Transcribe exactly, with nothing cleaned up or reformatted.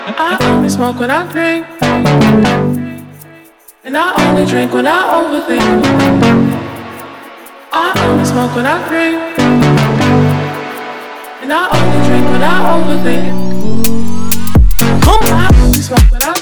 I only smoke when I drink, and I only drink when I overthink. I only smoke when I drink, and I only drink when I overthink. I only smoke when I